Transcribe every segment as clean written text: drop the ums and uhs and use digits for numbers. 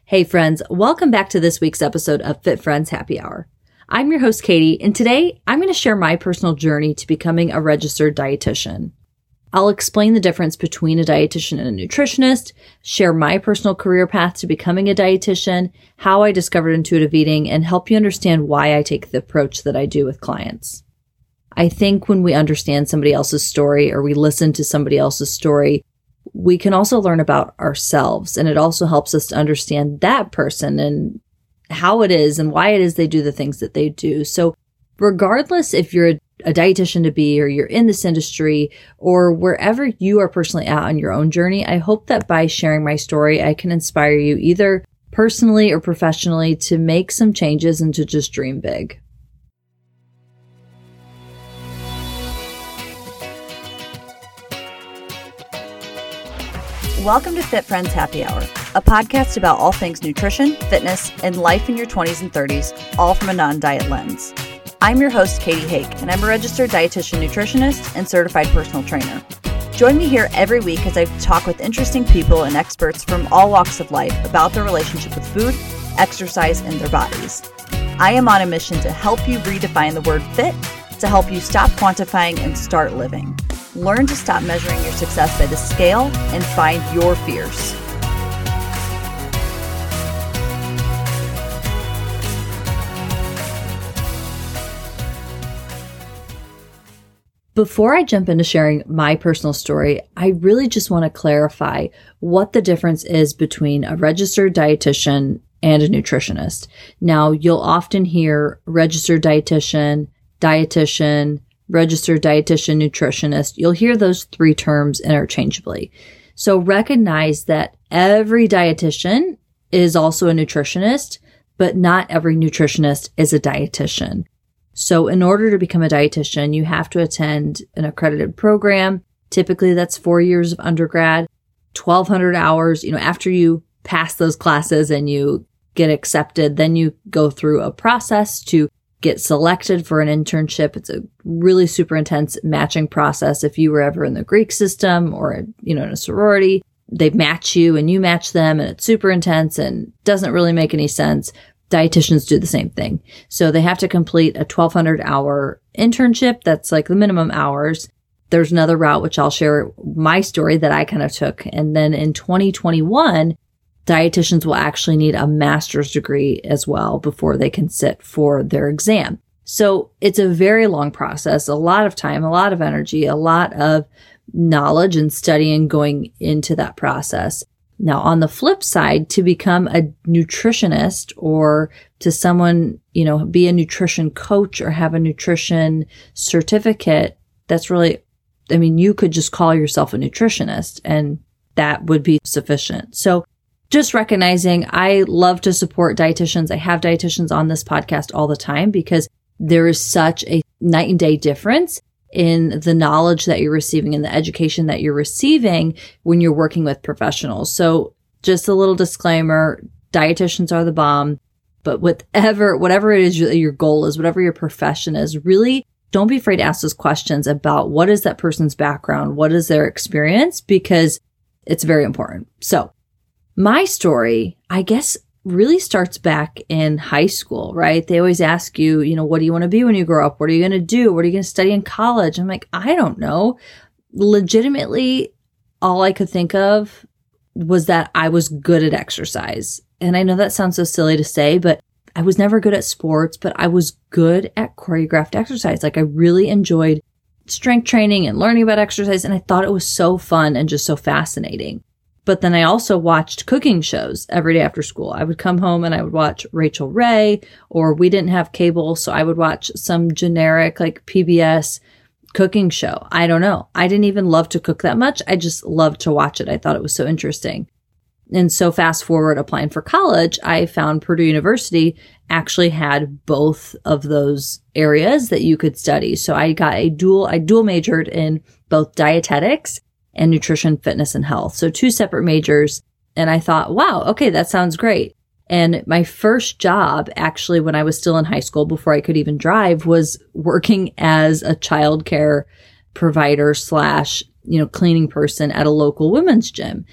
Hey friends, welcome back to this week's episode of Fit Friends Happy Hour. I'm your host, Katie, and today I'm going to share my personal journey to becoming a registered dietitian. I'll explain the difference between a dietitian and a nutritionist, share my personal career path to becoming a dietitian, how I discovered intuitive eating, and help you understand why I take the approach that I do with clients. I think when we understand somebody else's story or we listen to somebody else's story, we can also learn about ourselves, and it also helps us to understand that person and how it is and why it is they do the things that they do. So regardless if you're a dietitian to be, or you're in this industry, or wherever you are personally at on your own journey, I hope that by sharing my story, I can inspire you either personally or professionally to make some changes and to just dream big. Welcome to Fit Friends Happy Hour, a podcast about all things nutrition, fitness, and life in your 20s and 30s, all from a non-diet lens. I'm your host, Katie Hake, and I'm a registered dietitian nutritionist and certified personal trainer. Join me here every week as I talk with interesting people and experts from all walks of life about their relationship with food, exercise, and their bodies. I am on a mission to help you redefine the word fit, to help you stop quantifying and start living. Learn to stop measuring your success by the scale and find your fierce. Before I jump into sharing my personal story, I really just want to clarify what the difference is between a registered dietitian and a nutritionist. Now, you'll often hear registered dietitian, registered dietitian, nutritionist. You'll hear those three terms interchangeably. So recognize that every dietitian is also a nutritionist, but not every nutritionist is a dietitian. So in order to become a dietitian, you have to attend an accredited program. Typically that's 4 years of undergrad, 1,200 hours. After you pass those classes and you get accepted, then you go through a process to get selected for an internship. It's a really super intense matching process. If you were ever in the Greek system or, in a sorority, they match you and you match them, and it's super intense and doesn't really make any sense. Dietitians do the same thing. So they have to complete a 1,200 hour internship. That's like the minimum hours. There's another route, which I'll share my story that I kind of took. And then in 2021, dietitians will actually need a master's degree as well before they can sit for their exam. So it's a very long process, a lot of time, a lot of energy, a lot of knowledge and studying going into that process. Now, on the flip side, to become a nutritionist or to someone, be a nutrition coach or have a nutrition certificate, that's really, you could just call yourself a nutritionist and that would be sufficient. So just recognizing I love to support dietitians. I have dietitians on this podcast all the time because there is such a night and day difference in the knowledge that you're receiving and the education that you're receiving when you're working with professionals. So just a little disclaimer, dietitians are the bomb, but whatever it is your goal is, whatever your profession is, really don't be afraid to ask those questions about what is that person's background, what is their experience, because it's very important. So my story, I guess, really starts back in high school, right? They always ask you, what do you want to be when you grow up? What are you going to do? What are you going to study in college? I'm like, I don't know. Legitimately, all I could think of was that I was good at exercise. And I know that sounds so silly to say, but I was never good at sports, but I was good at choreographed exercise. Like I really enjoyed strength training and learning about exercise. And I thought it was so fun and just so fascinating. But then I also watched cooking shows every day after school. I would come home and I would watch Rachel Ray, or we didn't have cable, so I would watch some generic like PBS cooking show. I don't know. I didn't even love to cook that much. I just loved to watch it. I thought it was so interesting. And so fast forward applying for college, I found Purdue University actually had both of those areas that you could study. So I dual majored in both dietetics and nutrition, fitness, and health. So 2 separate majors. And I thought, wow, okay, that sounds great. And my first job, actually, when I was still in high school, before I could even drive, was working as a childcare provider / cleaning person at a local women's gym.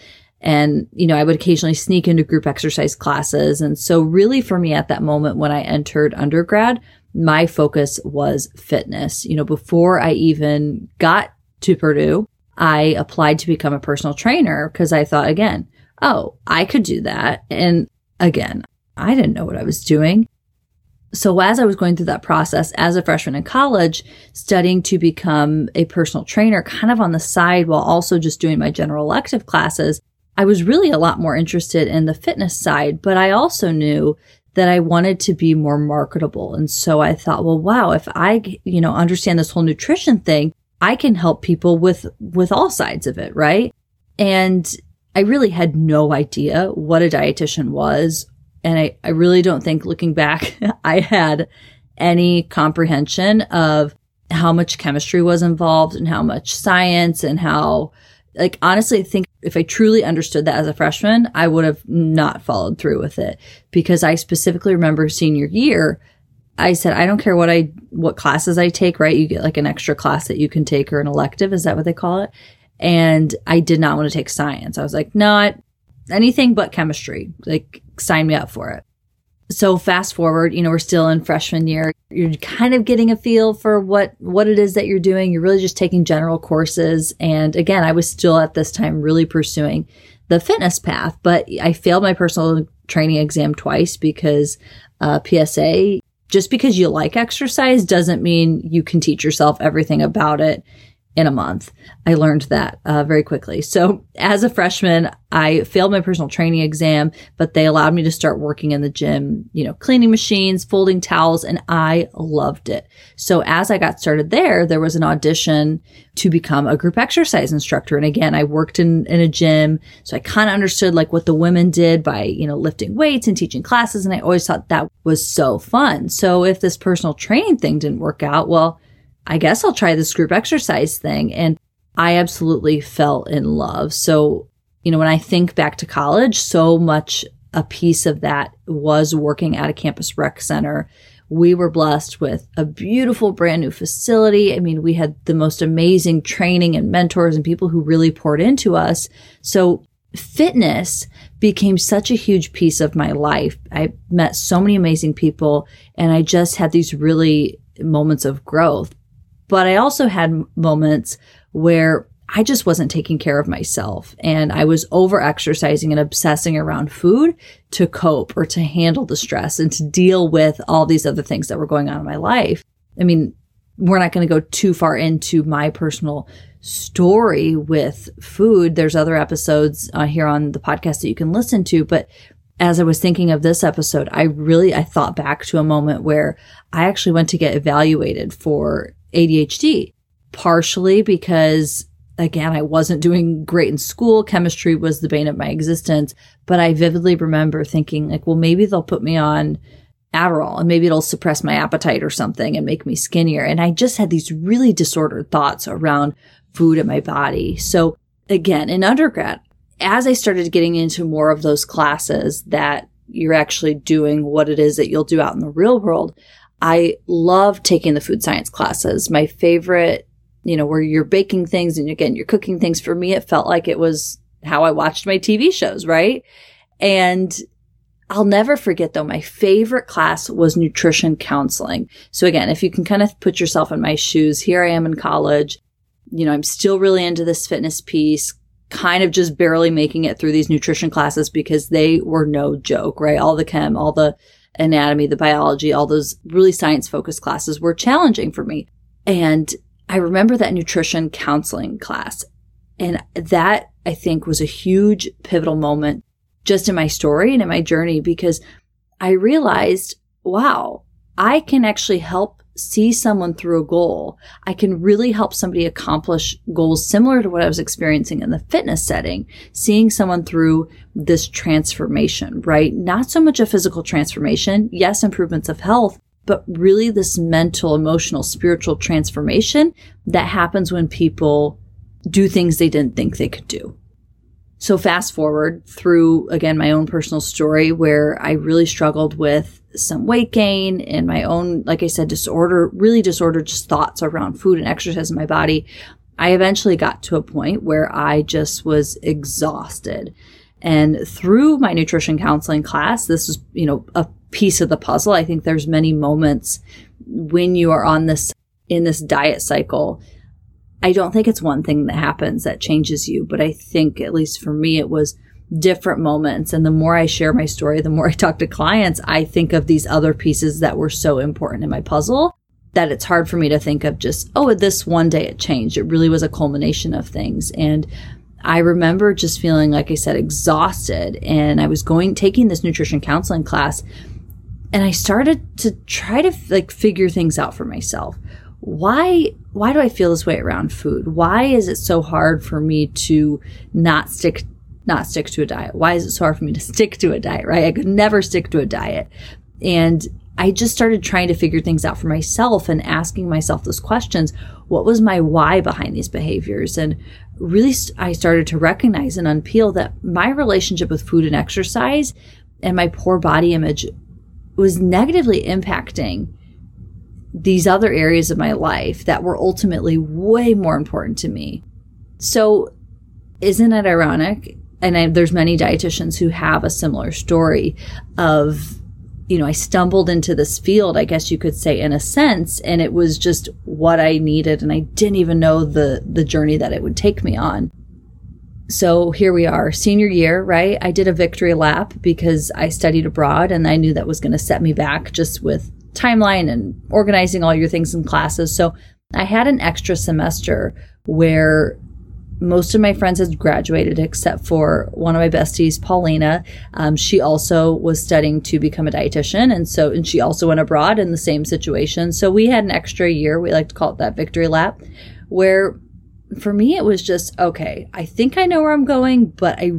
And, I would occasionally sneak into group exercise classes. And so really for me at that moment when I entered undergrad, my focus was fitness. Before I even got to Purdue, I applied to become a personal trainer because I thought, again, oh, I could do that. And again, I didn't know what I was doing. So as I was going through that process as a freshman in college, studying to become a personal trainer kind of on the side while also just doing my general elective classes, I was really a lot more interested in the fitness side, but I also knew that I wanted to be more marketable. And so I thought, well, wow, if I, understand this whole nutrition thing, I can help people with all sides of it, right? And I really had no idea what a dietitian was. And I really don't think, looking back, I had any comprehension of how much chemistry was involved and how much science and how, honestly, I think if I truly understood that as a freshman, I would have not followed through with it, because I specifically remember senior year, I said, I don't care what classes I take, right? You get an extra class that you can take, or an elective. Is that what they call it? And I did not want to take science. I was like, no, anything but chemistry, sign me up for it. So fast forward, we're still in freshman year. You're kind of getting a feel for what it is that you're doing. You're really just taking general courses. And again, I was still at this time really pursuing the fitness path, but I failed my personal training exam twice because PSA, just because you like exercise doesn't mean you can teach yourself everything about it in a month. I learned that very quickly. So as a freshman, I failed my personal training exam, but they allowed me to start working in the gym, cleaning machines, folding towels, and I loved it. So as I got started there was an audition to become a group exercise instructor. And again, I worked in a gym. So I kind of understood what the women did by, lifting weights and teaching classes. And I always thought that was so fun. So if this personal training thing didn't work out, well, I guess I'll try this group exercise thing. And I absolutely fell in love. So, when I think back to college, so much a piece of that was working at a campus rec center. We were blessed with a beautiful brand new facility. I mean, we had the most amazing training and mentors and people who really poured into us. So fitness became such a huge piece of my life. I met so many amazing people, and I just had these really moments of growth. But I also had moments where I just wasn't taking care of myself, and I was over exercising and obsessing around food to cope or to handle the stress and to deal with all these other things that were going on in my life. I mean, we're not going to go too far into my personal story with food. There's other episodes here on the podcast that you can listen to. But as I was thinking of this episode, I thought back to a moment where I actually went to get evaluated for ADHD, partially because, again, I wasn't doing great in school. Chemistry was the bane of my existence. But I vividly remember thinking well, maybe they'll put me on Adderall and maybe it'll suppress my appetite or something and make me skinnier. And I just had these really disordered thoughts around food in my body. So again, in undergrad, as I started getting into more of those classes that you're actually doing what it is that you'll do out in the real world, I love taking the food science classes. My favorite, where you're baking things and again, you're cooking things. For me, it felt like it was how I watched my TV shows, right? And I'll never forget though, my favorite class was nutrition counseling. So again, if you can kind of put yourself in my shoes, here I am in college, I'm still really into this fitness piece, kind of just barely making it through these nutrition classes because they were no joke, right? All the chem, all the anatomy, the biology, all those really science-focused classes were challenging for me. And I remember that nutrition counseling class. And that, I think, was a huge pivotal moment just in my story and in my journey, because I realized, wow, I can actually help see someone through a goal. I can really help somebody accomplish goals similar to what I was experiencing in the fitness setting, seeing someone through this transformation, right? Not so much a physical transformation, yes, improvements of health, but really this mental, emotional, spiritual transformation that happens when people do things they didn't think they could do. So fast forward through, again, my own personal story where I really struggled with some weight gain and my own, like I said, disordered just thoughts around food and exercise in my body. I eventually got to a point where I just was exhausted. And through my nutrition counseling class, this was, a piece of the puzzle. I think there's many moments when you are in this diet cycle. I don't think it's one thing that happens that changes you, but I think, at least for me, it was different moments. And the more I share my story, the more I talk to clients, I think of these other pieces that were so important in my puzzle that it's hard for me to think of just, this one day it changed. It really was a culmination of things. And I remember just feeling, like I said, exhausted. And I was taking this nutrition counseling class, and I started to try to figure things out for myself. Why do I feel this way around food? Why is it so hard for me to not stick to a diet? Why is it so hard for me to stick to a diet, right? I could never stick to a diet. And I just started trying to figure things out for myself and asking myself those questions. What was my why behind these behaviors? And really, I started to recognize and unpeel that my relationship with food and exercise and my poor body image was negatively impacting these other areas of my life that were ultimately way more important to me. So isn't it ironic? And there's many dietitians who have a similar story of, I stumbled into this field, I guess you could say, in a sense, and it was just what I needed. And I didn't even know the journey that it would take me on. So here we are, senior year, right? I did a victory lap because I studied abroad, and I knew that was going to set me back just with timeline and organizing all your things in classes. So I had an extra semester where most of my friends had graduated except for one of my besties, Paulina. She also was studying to become a dietitian. And she also went abroad in the same situation. So we had an extra year. We like to call it that victory lap, where for me, it was just, okay, I think I know where I'm going, but I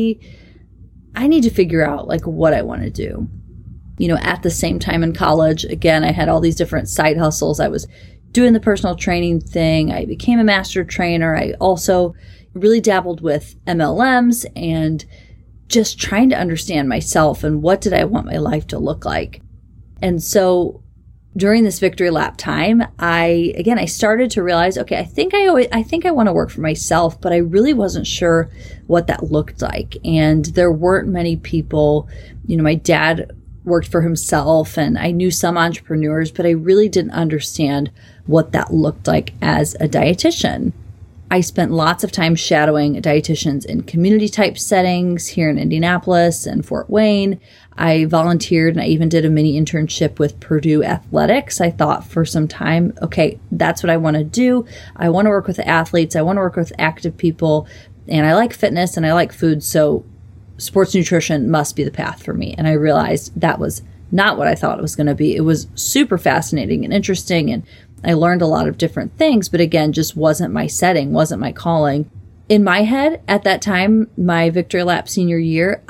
need to figure out what I want to do. At the same time in college, again, I had all these different side hustles. I was doing the personal training thing. I became a master trainer. I also really dabbled with MLMs and just trying to understand myself and what did I want my life to look like. And so during this victory lap time, I started to realize, okay, I think I want to work for myself, but I really wasn't sure what that looked like. And there weren't many people, my dad worked for himself and I knew some entrepreneurs, but I really didn't understand what that looked like as a dietitian. I spent lots of time shadowing dietitians in community type settings here in Indianapolis and Fort Wayne. I volunteered and I even did a mini internship with Purdue Athletics. I thought for some time, okay, that's what I want to do. I want to work with athletes. I want to work with active people, and I like fitness and I like food. So sports nutrition must be the path for me. And I realized that was not what I thought it was going to be. It was super fascinating and interesting, and I learned a lot of different things, but again, just wasn't my setting, wasn't my calling. In my head at that time, my Victory Lap senior year,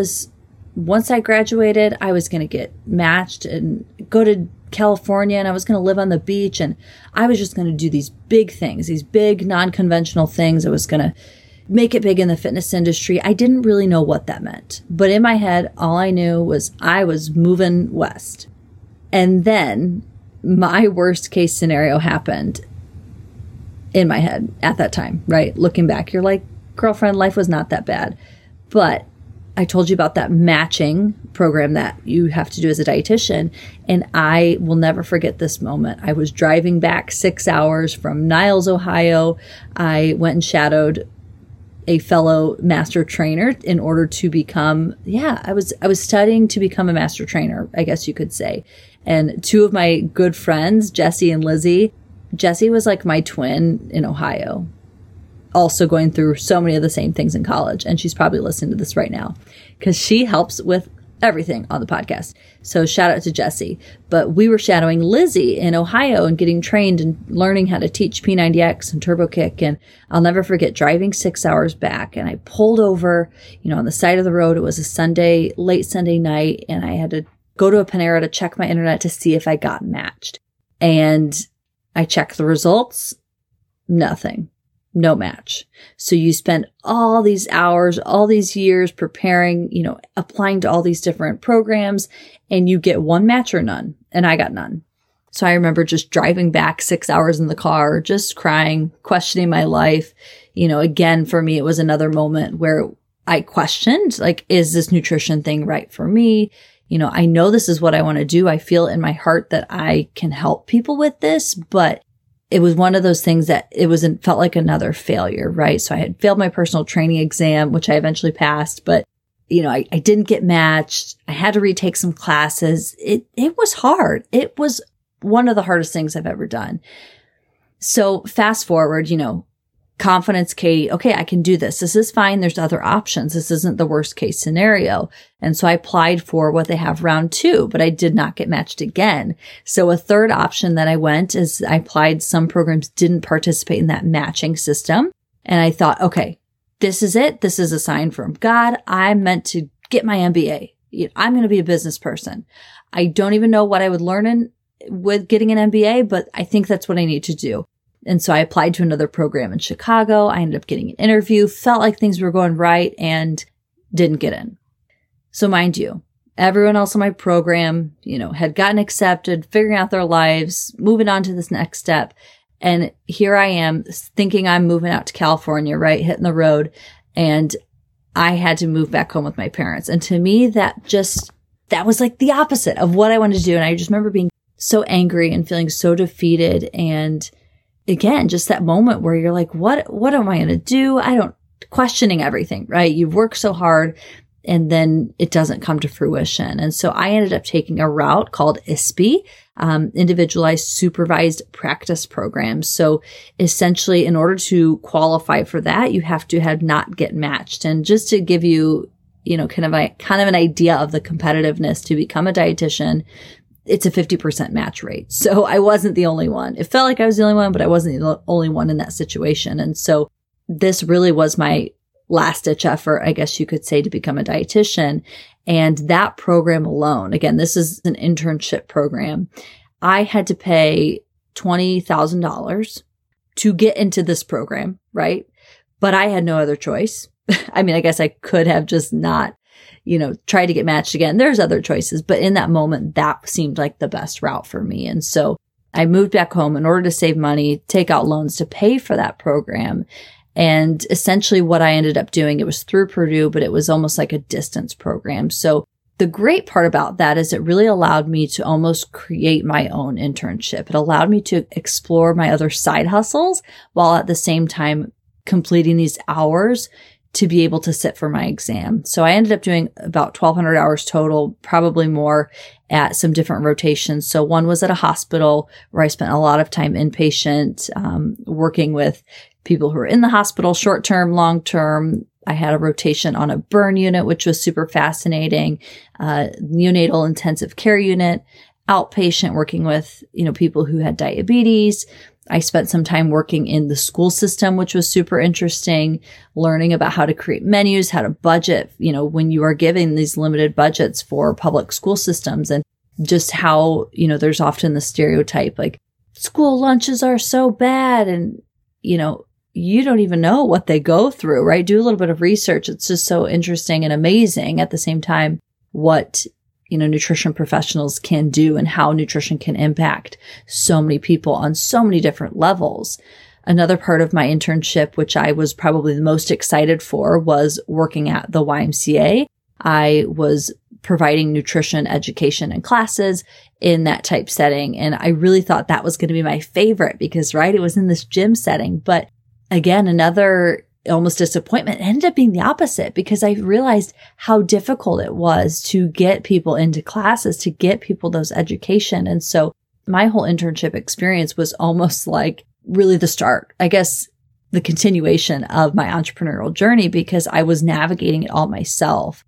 once I graduated, I was going to get matched and go to California, and I was going to live on the beach, and I was just going to do these big things, these big non-conventional things. I was going to make it big in the fitness industry. I didn't really know what that meant, but in my head, all I knew was I was moving west. And then my worst case scenario happened in my head at that time, right? Looking back, you're like, girlfriend, life was not that bad. But I told you about that matching program that you have to do as a dietitian. And I will never forget this moment. I was driving back 6 hours from Niles, Ohio. I went and shadowed a fellow master trainer in order to become, I was studying to become a master trainer, I guess you could say. And two of my good friends, Jesse and Lizzie, Jessie was like my twin in Ohio, also going through so many of the same things in college. And she's probably listening to this right now because she helps with everything on the podcast. So shout out to Jessie. But we were shadowing Lizzie in Ohio and getting trained and learning how to teach P90X and Turbo Kick. And I'll never forget driving 6 hours back. And I pulled over, on the side of the road. It was a Sunday, late Sunday night. And I had to go to a Panera to check my internet to see if I got matched. And I checked the results. Nothing. No match. So you spend all these hours, all these years preparing, applying to all these different programs, and you get one match or none. And I got none. So I remember just driving back 6 hours in the car, just crying, questioning my life. Again, for me, it was another moment where I questioned, like, is this nutrition thing right for me? I know this is what I want to do. I feel in my heart that I can help people with this, but it was one of those things that felt like another failure, right? So I had failed my personal training exam, which I eventually passed, but I didn't get matched. I had to retake some classes. It was hard. It was one of the hardest things I've ever done. So fast forward, confidence, Katie, okay, I can do this. This is fine. There's other options. This isn't the worst case scenario. And so I applied for what they have round 2, but I did not get matched again. So a third option that I went is I applied. Some programs didn't participate in that matching system. And I thought, okay, this is it. This is a sign from God. I'm meant to get my MBA. I'm going to be a business person. I don't even know what I would learn with getting an MBA, but I think that's what I need to do. And so I applied to another program in Chicago. I ended up getting an interview, felt like things were going right, and didn't get in. So mind you, everyone else in my program, had gotten accepted, figuring out their lives, moving on to this next step. And here I am thinking I'm moving out to California, right? Hitting the road. And I had to move back home with my parents. And to me, that was like the opposite of what I wanted to do. And I just remember being so angry and feeling so defeated. And again, just that moment where you're like, what am I going to do? Questioning everything, right? You've worked so hard and then it doesn't come to fruition. And so I ended up taking a route called ISPE, Individualized Supervised Practice Program. So essentially, in order to qualify for that, you have to not get matched. And just to give you, kind of an idea of the competitiveness to become a dietitian, it's a 50% match rate. So I wasn't the only one. It felt like I was the only one, but I wasn't the only one in that situation. And so this really was my last ditch effort, I guess you could say, to become a dietitian. And that program alone, again, this is an internship program. I had to pay $20,000 to get into this program, right? But I had no other choice. I mean, I guess I could have just not, try to get matched again. There's other choices, but in that moment, that seemed like the best route for me. And so I moved back home in order to save money, take out loans to pay for that program. And essentially what I ended up doing, it was through Purdue, but it was almost like a distance program. So the great part about that is it really allowed me to almost create my own internship. It allowed me to explore my other side hustles while at the same time completing these hours to be able to sit for my exam. So I ended up doing about 1,200 hours total, probably more, at some different rotations. So one was at a hospital where I spent a lot of time inpatient, working with people who were in the hospital, short-term, long-term. I had a rotation on a burn unit, which was super fascinating, neonatal intensive care unit, outpatient, working with, people who had diabetes. I spent some time working in the school system, which was super interesting, learning about how to create menus, how to budget, when you are given these limited budgets for public school systems, and just how, there's often the stereotype, like school lunches are so bad and, you don't even know what they go through, right? Do a little bit of research. It's just so interesting and amazing at the same time what nutrition professionals can do and how nutrition can impact so many people on so many different levels. Another part of my internship, which I was probably the most excited for, was working at the YMCA. I was providing nutrition education and classes in that type setting. And I really thought that was going to be my favorite because, right, it was in this gym setting. But again, another almost disappointment. It ended up being the opposite because I realized how difficult it was to get people into classes, to get people those education. And so my whole internship experience was almost like really the start, I guess, the continuation of my entrepreneurial journey because I was navigating it all myself.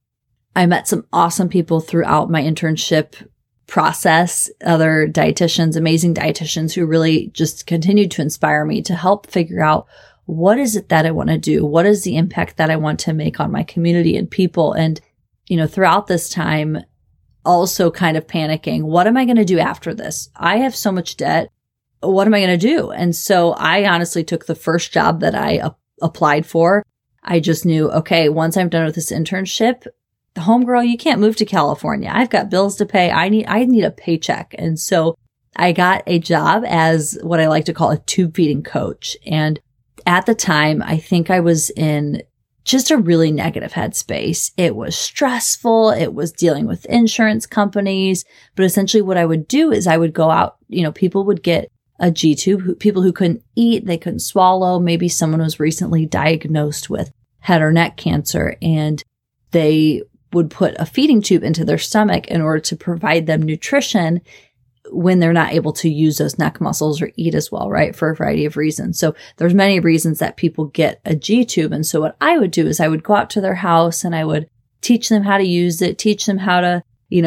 I met some awesome people throughout my internship process, other dietitians, amazing dietitians who really just continued to inspire me to help figure out what is it that I want to do? What is the impact that I want to make on my community and people? And, throughout this time, also kind of panicking, what am I going to do after this? I have so much debt. What am I going to do? And so I honestly took the first job that I applied for. I just knew, okay, once I'm done with this internship, homegirl, you can't move to California. I've got bills to pay. I need a paycheck. And so I got a job as what I like to call a tube feeding coach. And at the time, I think I was in just a really negative headspace. It was stressful. It was dealing with insurance companies. But essentially what I would do is I would go out, people would get a G-tube, people who couldn't eat, they couldn't swallow. Maybe someone was recently diagnosed with head or neck cancer, and they would put a feeding tube into their stomach in order to provide them nutrition when they're not able to use those neck muscles or eat as well, right? For a variety of reasons. So there's many reasons that people get a G-tube. And so what I would do is I would go out to their house and I would teach them how to use it, teach them how to,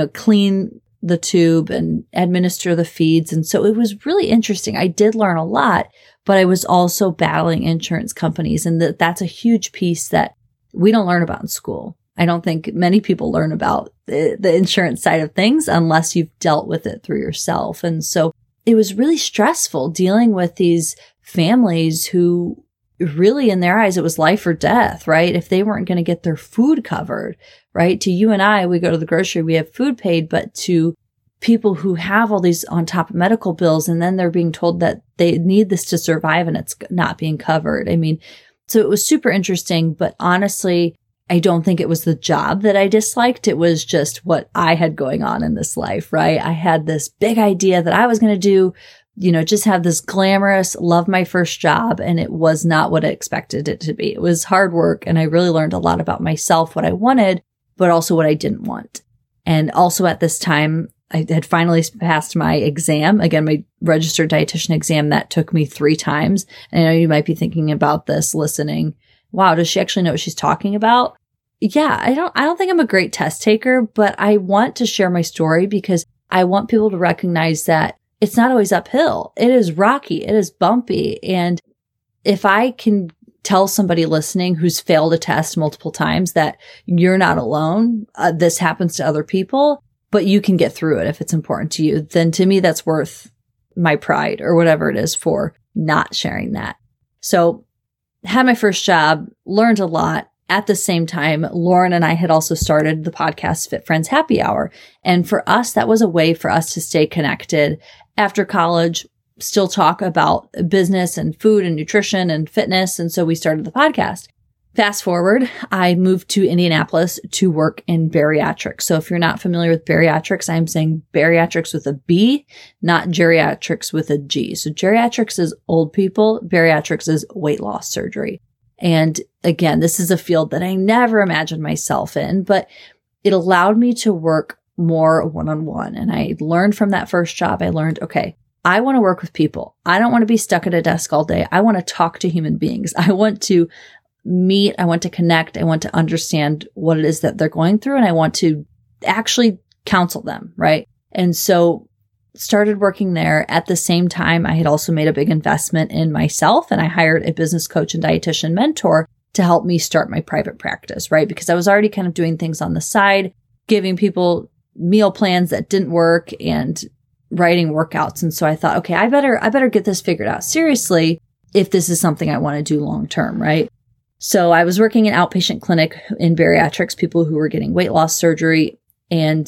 clean the tube and administer the feeds. And so it was really interesting. I did learn a lot, but I was also battling insurance companies. And that's a huge piece that we don't learn about in school. I don't think many people learn about the insurance side of things unless you've dealt with it through yourself. And so it was really stressful dealing with these families who really, in their eyes, it was life or death, right? If they weren't going to get their food covered, right? To you and I, we go to the grocery, we have food paid, but to people who have all these on top of medical bills, and then they're being told that they need this to survive and it's not being covered. I mean, so it was super interesting, but honestly, I don't think it was the job that I disliked. It was just what I had going on in this life, right? I had this big idea that I was going to do, just have this glamorous, love my first job. And it was not what I expected it to be. It was hard work. And I really learned a lot about myself, what I wanted, but also what I didn't want. And also at this time, I had finally passed my exam. Again, my registered dietitian exam that took me 3 times. And I know you might be thinking about this listening. Wow, does she actually know what she's talking about? Yeah, I don't think I'm a great test taker, but I want to share my story because I want people to recognize that it's not always uphill. It is rocky. It is bumpy. And if I can tell somebody listening who's failed a test multiple times that you're not alone, this happens to other people, but you can get through it if it's important to you, then to me, that's worth my pride or whatever it is for not sharing that. So had my first job, learned a lot. At the same time, Lauren and I had also started the podcast Fit Friends Happy Hour. And for us, that was a way for us to stay connected after college, still talk about business and food and nutrition and fitness. And so we started the podcast. Fast forward, I moved to Indianapolis to work in bariatrics. So if you're not familiar with bariatrics, I'm saying bariatrics with a B, not geriatrics with a G. So geriatrics is old people. Bariatrics is weight loss surgery. And again, this is a field that I never imagined myself in, but it allowed me to work more one-on-one. And I learned from that first job, I learned, okay, I want to work with people. I don't want to be stuck at a desk all day. I want to talk to human beings. I want to meet. I want to connect. I want to understand what it is that they're going through. And I want to actually counsel them. Right. And so started working there. At the same time, I had also made a big investment in myself, and I hired a business coach and dietitian mentor to help me start my private practice. Right. Because I was already kind of doing things on the side, giving people meal plans that didn't work and writing workouts. And so I thought, okay, I better get this figured out seriously if this is something I want to do long term. Right. So I was working in outpatient clinic in bariatrics, people who were getting weight loss surgery. And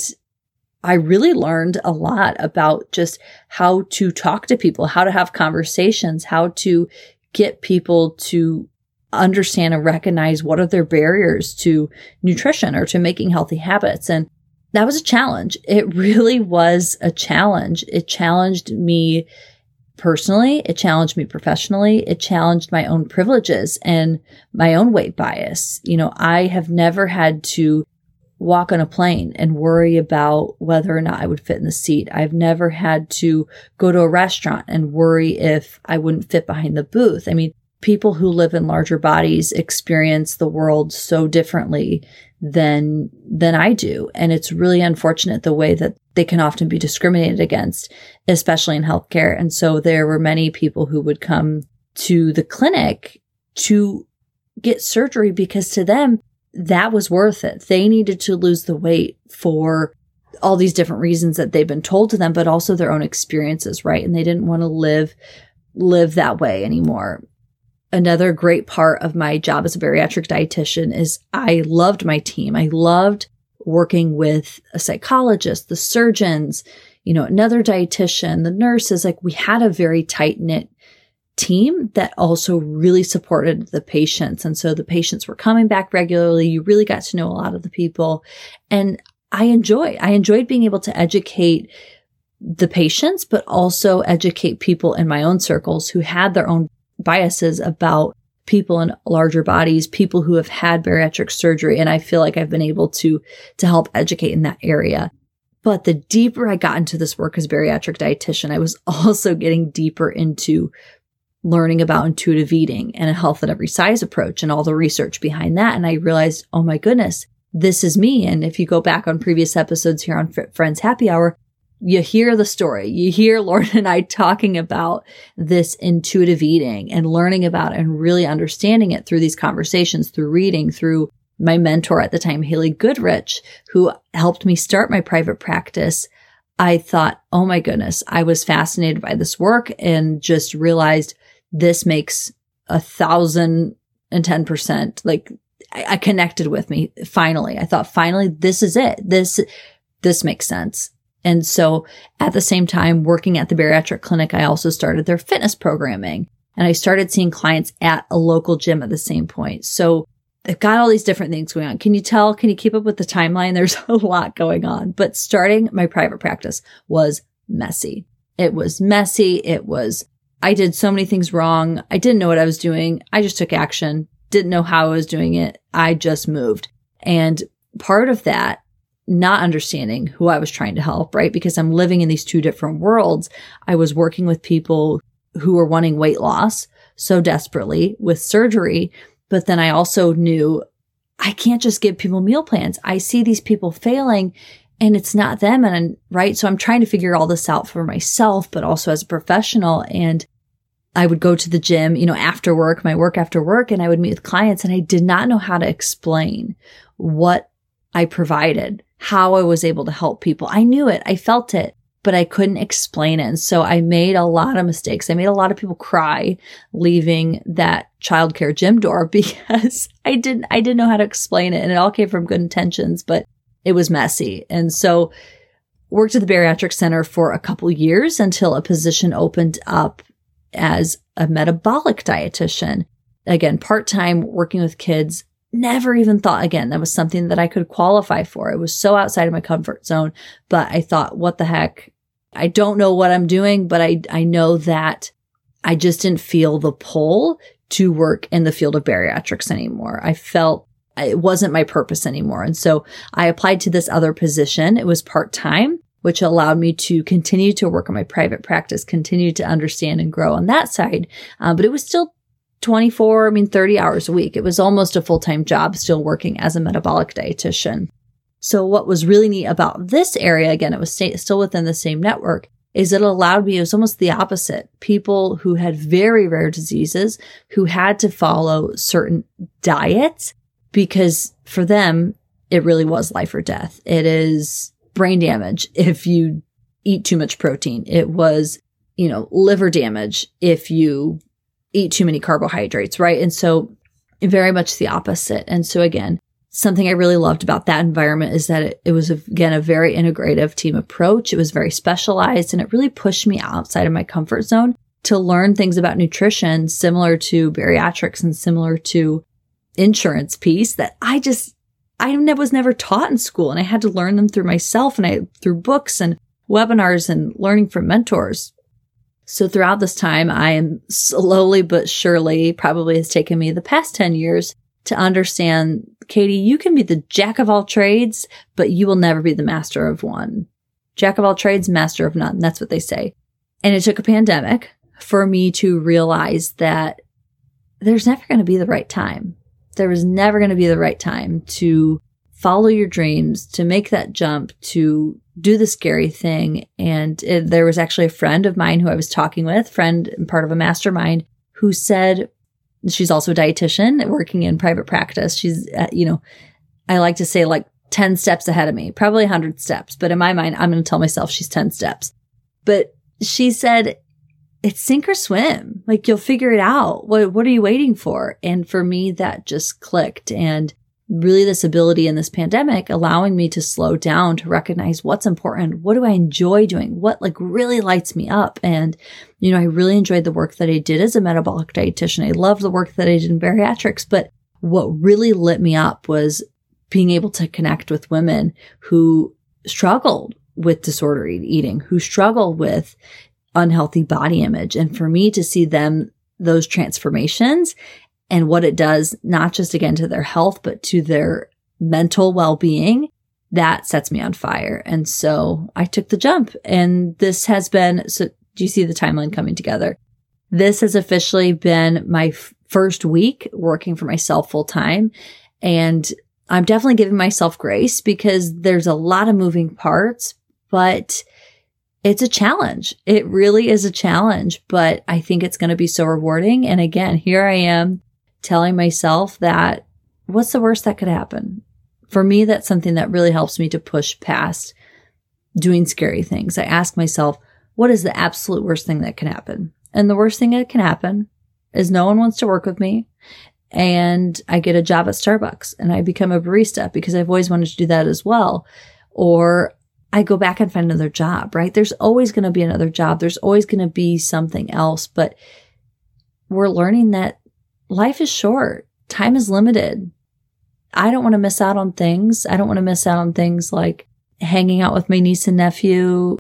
I really learned a lot about just how to talk to people, how to have conversations, how to get people to understand and recognize what are their barriers to nutrition or to making healthy habits. And that was a challenge. It really was a challenge. It challenged me personally. It challenged me professionally. It challenged my own privileges and my own weight bias. I have never had to walk on a plane and worry about whether or not I would fit in the seat. I've never had to go to a restaurant and worry if I wouldn't fit behind the booth. I mean, people who live in larger bodies experience the world so differently than I do. And it's really unfortunate the way that they can often be discriminated against, especially in healthcare. And so there were many people who would come to the clinic to get surgery because to them, that was worth it. They needed to lose the weight for all these different reasons that they've been told to them, but also their own experiences, right? And they didn't want to live that way anymore. Another great part of my job as a bariatric dietitian is I loved my team. I loved working with a psychologist, the surgeons, another dietitian, the nurses, like we had a very tight knit team that also really supported the patients. And so the patients were coming back regularly. You really got to know a lot of the people. And I enjoyed being able to educate the patients, but also educate people in my own circles who had their own biases about people in larger bodies, people who have had bariatric surgery. And I feel like I've been able to help educate in that area. But the deeper I got into this work as a bariatric dietitian, I was also getting deeper into learning about intuitive eating and a health at every size approach and all the research behind that. And I realized, oh my goodness, this is me. And if you go back on previous episodes here on Fit Friends Happy Hour, you hear the story. You hear Lauren and I talking about this intuitive eating and learning about it and really understanding it through these conversations, through reading, through my mentor at the time, Haley Goodrich, who helped me start my private practice. I thought, oh my goodness, I was fascinated by this work and just realized this makes 1,010%. Like I connected with me. Finally, I thought, finally, this is it. This makes sense. And so at the same time, working at the bariatric clinic, I also started their fitness programming and I started seeing clients at a local gym at the same point. So I've got all these different things going on. Can you keep up with the timeline? There's a lot going on, but starting my private practice was messy. It was messy. I did so many things wrong. I didn't know what I was doing. I just took action, didn't know how I was doing it. I just moved. And part of that, not understanding who I was trying to help, right? Because I'm living in these two different worlds. I was working with people who were wanting weight loss so desperately with surgery. But then I also knew I can't just give people meal plans. I see these people failing and it's not them. And right. So I'm trying to figure all this out for myself, but also as a professional. And I would go to the gym, after work, after work, and I would meet with clients and I did not know how to explain what I provided, how I was able to help people. I knew it. I felt it, but I couldn't explain it. And so I made a lot of mistakes. I made a lot of people cry leaving that childcare gym door because I didn't know how to explain it. And it all came from good intentions, but it was messy. And so worked at the bariatric center for a couple years until a position opened up as a metabolic dietitian. Again, part-time working with kids. Never even thought, again, that was something that I could qualify for. It was so outside of my comfort zone, but I thought, what the heck? I don't know what I'm doing, but I know that I just didn't feel the pull to work in the field of bariatrics anymore. I felt it wasn't my purpose anymore. And so I applied to this other position. It was part-time, which allowed me to continue to work on my private practice, continue to understand and grow on that side. But it was still 30 hours a week. It was almost a full-time job still working as a metabolic dietitian. So what was really neat about this area, again, it was still within the same network, is it allowed me, it was almost the opposite. People who had very rare diseases, who had to follow certain diets, because for them, it really was life or death. It is brain damage if you eat too much protein. It was, liver damage if you eat too many carbohydrates, right? And so very much the opposite. And so again, something I really loved about that environment is that it was, again, a very integrative team approach. It was very specialized and it really pushed me outside of my comfort zone to learn things about nutrition similar to bariatrics and similar to insurance piece that I was never taught in school. And I had to learn them through myself and through books and webinars and learning from mentors. So throughout this time, I am slowly but surely, probably has taken me the past 10 years to understand, Katie, you can be the jack of all trades, but you will never be the master of one. Jack of all trades, master of none. That's what they say. And it took a pandemic for me to realize that there's never going to be the right time. There was never going to be the right time to follow your dreams, to make that jump, to do the scary thing. And there was actually a friend of mine who I was talking with, friend and part of a mastermind, who said, she's also a dietitian working in private practice. She's, I like to say like 10 steps ahead of me, probably 100 steps. But in my mind, I'm going to tell myself she's 10 steps. But she said, it's sink or swim. Like, you'll figure it out. What are you waiting for? And for me, that just clicked. And really this ability in this pandemic allowing me to slow down, to recognize what's important. What do I enjoy doing? What like really lights me up? And, I really enjoyed the work that I did as a metabolic dietitian. I loved the work that I did in bariatrics, but what really lit me up was being able to connect with women who struggled with disordered eating, who struggle with unhealthy body image. And for me to see those transformations and what it does, not just again to their health, but to their mental well-being, that sets me on fire. And so I took the jump, and this has been, so do you see the timeline coming together? This has officially been my first week working for myself full time. And I'm definitely giving myself grace because there's a lot of moving parts, but it's a challenge. It really is a challenge, but I think it's going to be so rewarding. And again, here I am telling myself that what's the worst that could happen? For me, that's something that really helps me to push past doing scary things. I ask myself, what is the absolute worst thing that can happen? And the worst thing that can happen is no one wants to work with me, and I get a job at Starbucks and I become a barista because I've always wanted to do that as well. Or I go back and find another job, right? There's always going to be another job. There's always going to be something else, but we're learning that life is short. Time is limited. I don't want to miss out on things. I don't want to miss out on things like hanging out with my niece and nephews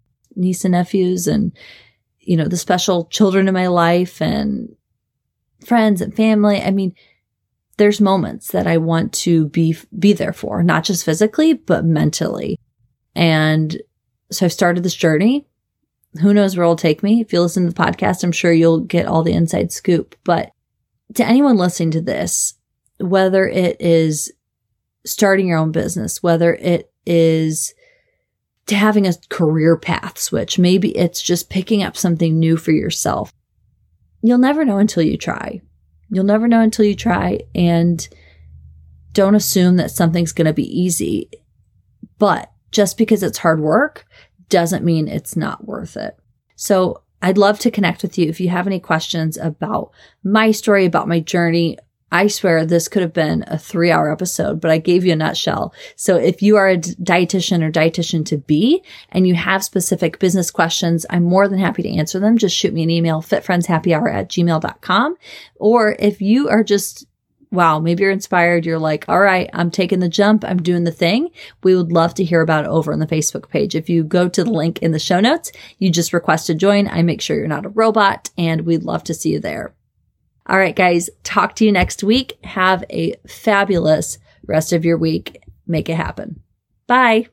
and, the special children in my life and friends and family. I mean, there's moments that I want to be there for, not just physically, but mentally. And so I've started this journey. Who knows where it'll take me? If you listen to the podcast, I'm sure you'll get all the inside scoop. But to anyone listening to this, whether it is starting your own business, whether it is to having a career path switch, maybe it's just picking up something new for yourself. You'll never know until you try. You'll never know until you try, and don't assume that something's going to be easy. But just because it's hard work doesn't mean it's not worth it. So I'd love to connect with you if you have any questions about my story, about my journey. I swear this could have been a 3-hour episode, but I gave you a nutshell. So if you are a dietitian or dietitian to be, and you have specific business questions, I'm more than happy to answer them. Just shoot me an email, fitfriendshappyhour@gmail.com. Or if you are just, wow, maybe you're inspired. You're like, all right, I'm taking the jump. I'm doing the thing. We would love to hear about it over on the Facebook page. If you go to the link in the show notes, you just request to join. I make sure you're not a robot, and we'd love to see you there. All right, guys, talk to you next week. Have a fabulous rest of your week. Make it happen. Bye.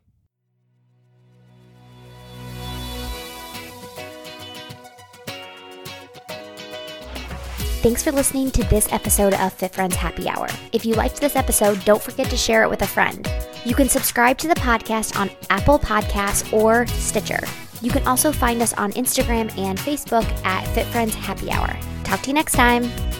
Thanks for listening to this episode of Fit Friends Happy Hour. If you liked this episode, don't forget to share it with a friend. You can subscribe to the podcast on Apple Podcasts or Stitcher. You can also find us on Instagram and Facebook at Fit Friends Happy Hour. Talk to you next time.